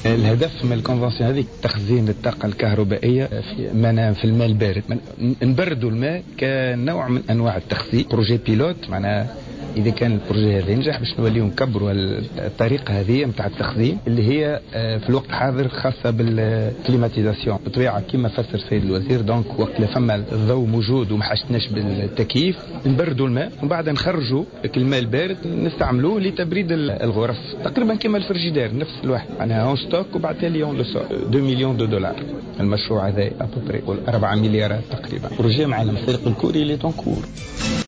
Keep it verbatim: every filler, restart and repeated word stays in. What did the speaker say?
الهدف من الكونفنسيون هذه تخزين الطاقة الكهربائية في منام في الماء البارد، نبردوا الماء كنوع من أنواع التخزين. بروجي بيلوت معناها إذا كان البروجي هذا ينجح باش نوليو نكبروا الطريقة هذه متاع التخزين اللي هي في الوقت الحاضر خاصة بالكليماتيزاسيون بطبيعة كما فسر السيد الوزير. دونك وقت لا فما الضوء موجود وما حشناش بالتكييف نبردوا الماء ومن بعد نخرجوا الماء البارد نستعملوه لتبريد الغرف، تقريبا كما الفريجيدير نفس الواحد معناها اون ستوك وبعد تالي اون لو سو. اثنين مليون دو دولار المشروع هذا ابوبري أربعة مليارات تقريبا. بروجي مع المسيرق الكوري اللي تنكور.